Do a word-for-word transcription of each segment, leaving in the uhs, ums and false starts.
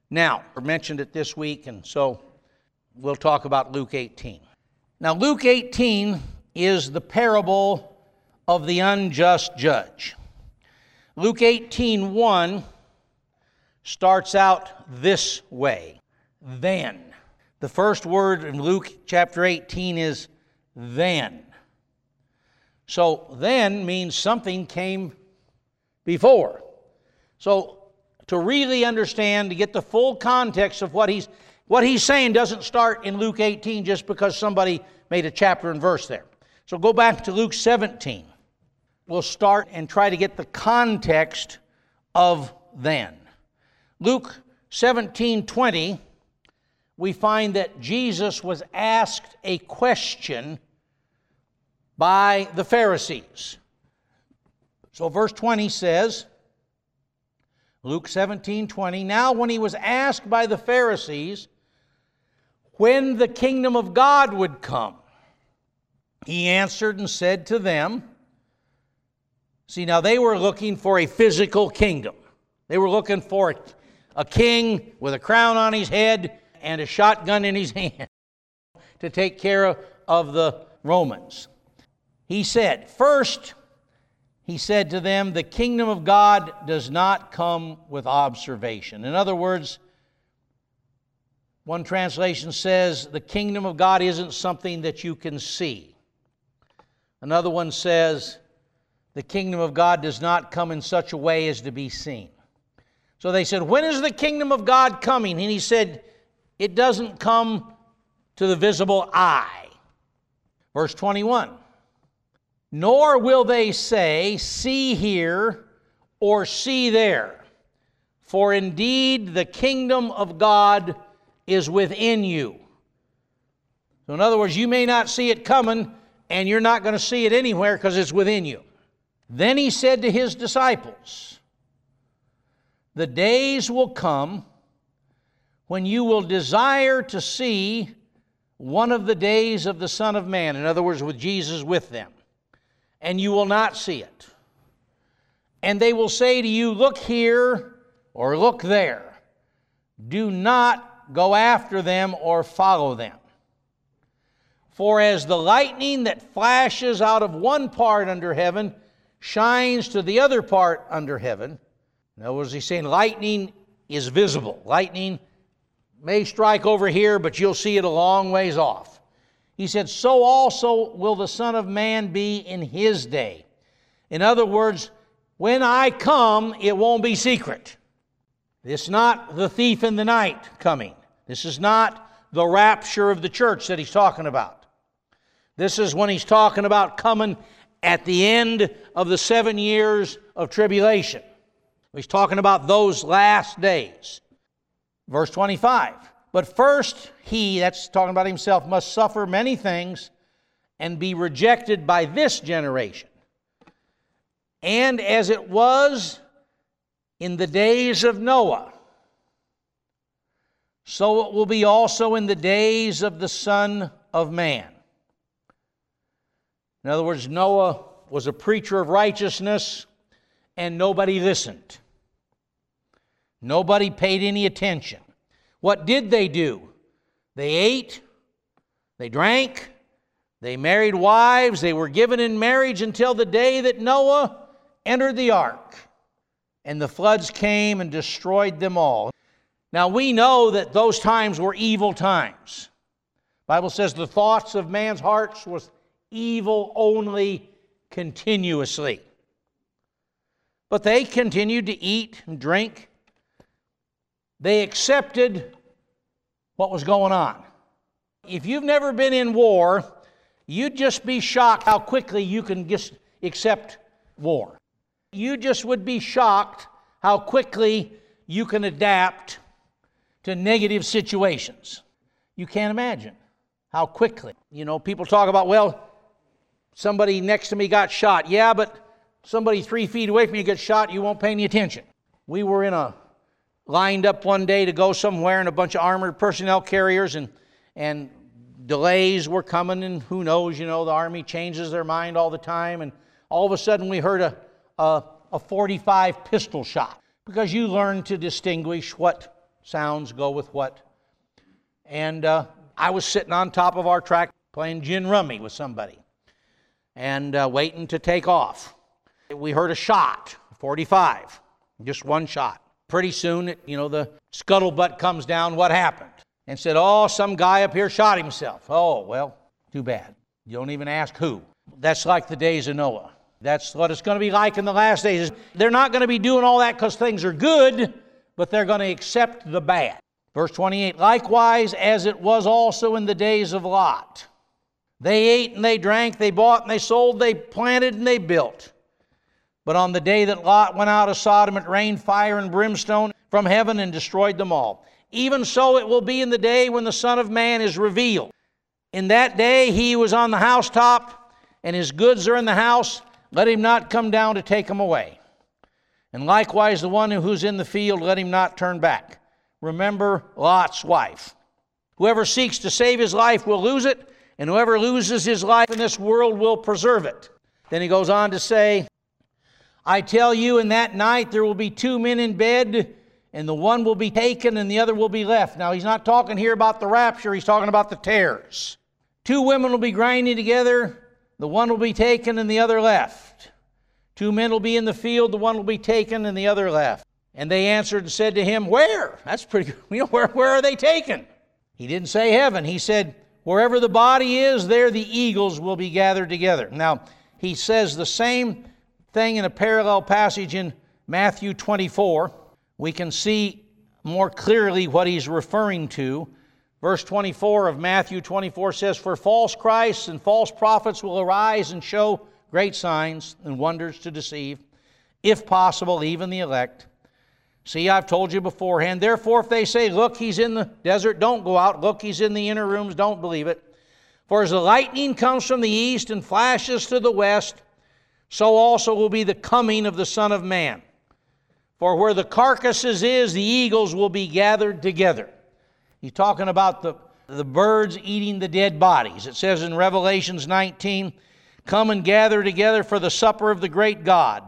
Now, I mentioned it this week, and so we'll talk about Luke eighteen. Now, Luke eighteen is the parable of the unjust judge. Luke eighteen one starts out this way. Then. The first word in Luke chapter eighteen is then. So then means something came before. So to really understand, to get the full context of what he's what he's saying doesn't start in Luke eighteen just because somebody made a chapter and verse there. So go back to Luke seventeen. We'll start and try to get the context of then. Luke seventeen twenty, we find that Jesus was asked a question by the Pharisees. So verse twenty says, Luke seventeen twenty, now when he was asked by the Pharisees when the kingdom of God would come, he answered and said to them, see, now they were looking for a physical kingdom. They were looking for a, a king with a crown on his head and a shotgun in his hand to take care of, of the Romans. He said, first, he said to them, the kingdom of God does not come with observation. In other words, one translation says, the kingdom of God isn't something that you can see. Another one says, the kingdom of God does not come in such a way as to be seen. So they said, when is the kingdom of God coming? And he said, it doesn't come to the visible eye. Verse twenty-one, nor will they say, see here or see there, for indeed the kingdom of God is within you. So in other words, you may not see it coming, and you're not going to see it anywhere because it's within you. Then he said to his disciples, the days will come when you will desire to see one of the days of the Son of Man. In other words, with Jesus with them. And you will not see it. And they will say to you, look here or look there. Do not go after them or follow them. For as the lightning that flashes out of one part under heaven shines to the other part under heaven. In other words, he's saying lightning is visible. Lightning may strike over here, but you'll see it a long ways off. He said, so also will the Son of Man be in his day. In other words, when I come, it won't be secret. It's not the thief in the night coming. This is not the rapture of the church that he's talking about. This is when he's talking about coming at the end of the seven years of tribulation. He's talking about those last days. Verse twenty-five, but first he, that's talking about himself, must suffer many things and be rejected by this generation. And as it was in the days of Noah, so it will be also in the days of the Son of Man. In other words, Noah was a preacher of righteousness and nobody listened. Nobody paid any attention. What did they do? They ate, they drank, they married wives, they were given in marriage until the day that Noah entered the ark. And the floods came and destroyed them all. Now we know that those times were evil times. The Bible says the thoughts of man's hearts was evil only continuously. But they continued to eat and drink. They accepted what was going on. If you've never been in war, you'd just be shocked how quickly you can just accept war. You just would be shocked how quickly you can adapt to negative situations. You can't imagine how quickly. You know, people talk about, well, somebody next to me got shot. Yeah, but somebody three feet away from you gets shot, you won't pay any attention. We were in a lined up one day to go somewhere in a bunch of armored personnel carriers, and and delays were coming, and who knows, you know, the Army changes their mind all the time, and all of a sudden we heard a, a, a forty-five pistol shot, because you learn to distinguish what sounds go with what. And uh, I was sitting on top of our track playing gin rummy with somebody and uh, waiting to take off. We heard a shot, forty-five, just one shot. Pretty soon, you know, the scuttlebutt comes down. What happened? And said, oh, some guy up here shot himself. Oh, well, too bad. You don't even ask who. That's like the days of Noah. That's what it's going to be like in the last days. They're not going to be doing all that because things are good, but they're going to accept the bad. Verse twenty-eight, likewise as it was also in the days of Lot. They ate and they drank, they bought and they sold, they planted and they built. But on the day that Lot went out of Sodom, it rained fire and brimstone from heaven and destroyed them all. Even so it will be in the day when the Son of Man is revealed. In that day he was on the housetop, and his goods are in the house. Let him not come down to take them away. And likewise the one who's in the field, let him not turn back. Remember Lot's wife. Whoever seeks to save his life will lose it, and whoever loses his life in this world will preserve it. Then he goes on to say, I tell you, in that night there will be two men in bed, and the one will be taken and the other will be left. Now, he's not talking here about the rapture. He's talking about the tares. Two women will be grinding together. The one will be taken and the other left. Two men will be in the field. The one will be taken and the other left. And they answered and said to him, where? That's pretty good. You know, where, where are they taken? He didn't say heaven. He said, wherever the body is, there the eagles will be gathered together. Now, he says the same thing in a parallel passage in Matthew twenty-four. We can see more clearly what he's referring to. Verse twenty-four of Matthew twenty-four says, for false Christs and false prophets will arise and show great signs and wonders to deceive, if possible, even the elect. See, I've told you beforehand. Therefore, if they say, look, he's in the desert, don't go out. Look, he's in the inner rooms, don't believe it. For as the lightning comes from the east and flashes to the west, so also will be the coming of the Son of Man. For where the carcasses is, the eagles will be gathered together. He's talking about the, the birds eating the dead bodies. It says in Revelations nineteen, come and gather together for the supper of the great God.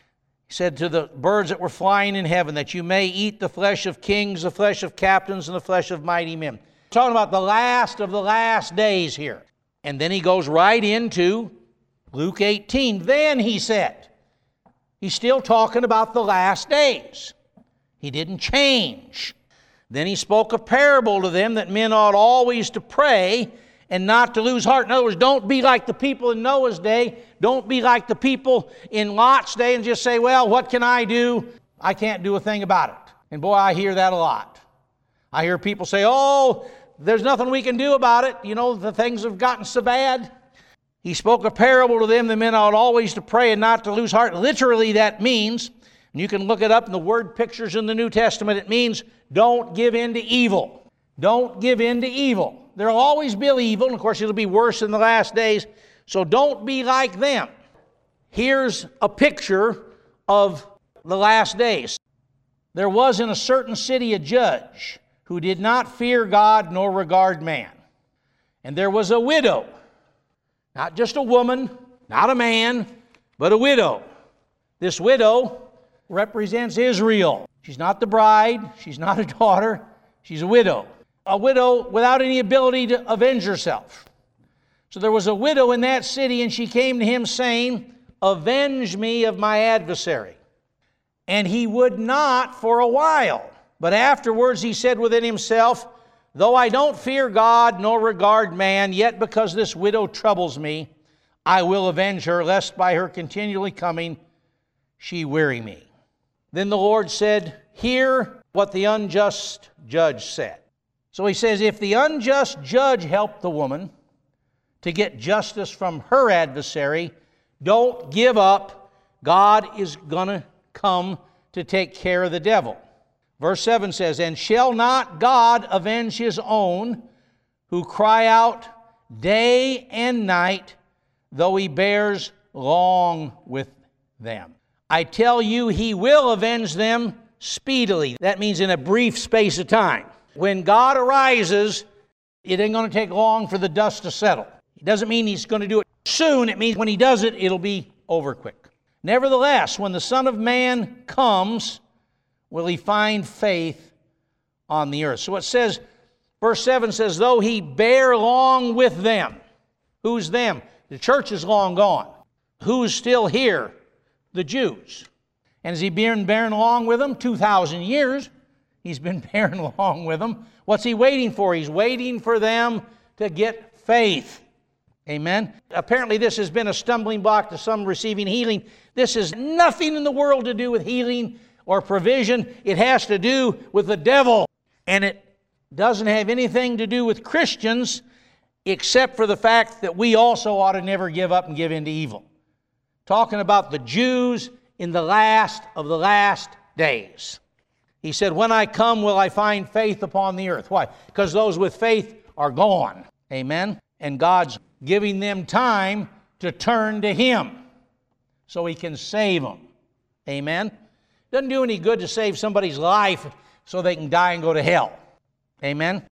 He said to the birds that were flying in heaven, that you may eat the flesh of kings, the flesh of captains, and the flesh of mighty men. He's talking about the last of the last days here. And then he goes right into Luke eighteen. Then he said, he's still talking about the last days. He didn't change. Then he spoke a parable to them that men ought always to pray and not to lose heart. In other words, don't be like the people in Noah's day. Don't be like the people in Lot's day and just say, well, what can I do? I can't do a thing about it. And boy, I hear that a lot. I hear people say, oh, there's nothing we can do about it. You know, the things have gotten so bad. He spoke a parable to them that men ought always to pray and not to lose heart. Literally, that means, and you can look it up in the word pictures in the New Testament, it means don't give in to evil. Don't give in to evil. There will always be evil, and of course it'll be worse in the last days, so don't be like them. Here's a picture of the last days. There was in a certain city a judge who did not fear God nor regard man. And there was a widow, not just a woman, not a man, but a widow. This widow represents Israel. She's not the bride. She's not a daughter. She's a widow. A widow without any ability to avenge herself. So there was a widow in that city, and she came to him saying, avenge me of my adversary. And he would not for a while. But afterwards he said within himself, though I don't fear God nor regard man, yet because this widow troubles me, I will avenge her, lest by her continually coming she weary me. Then the Lord said, hear what the unjust judge said. So he says, if the unjust judge helped the woman to get justice from her adversary, don't give up. God is going to come to take care of the devil. Verse seven says, and shall not God avenge his own who cry out day and night, though he bears long with them? I tell you, he will avenge them speedily. That means in a brief space of time. When God arises, it ain't going to take long for the dust to settle. It doesn't mean he's going to do it soon. It means when he does it, it'll be over quick. Nevertheless, when the Son of Man comes, will he find faith on the earth. So it says, verse seven says, though he bear long with them. Who's them? The church is long gone. Who's still here? The Jews. And has he been bearing along with them? two thousand years. He's been bearing along with them. What's he waiting for? He's waiting for them to get faith. Amen. Apparently this has been a stumbling block to some receiving healing. This has nothing in the world to do with healing or provision. It has to do with the devil. And it doesn't have anything to do with Christians except for the fact that we also ought to never give up and give in to evil. Talking about the Jews in the last of the last days. He said, when I come, will I find faith upon the earth? Why? Because those with faith are gone. Amen? And God's giving them time to turn to Him so He can save them. Amen? Doesn't do any good to save somebody's life so they can die and go to hell. Amen?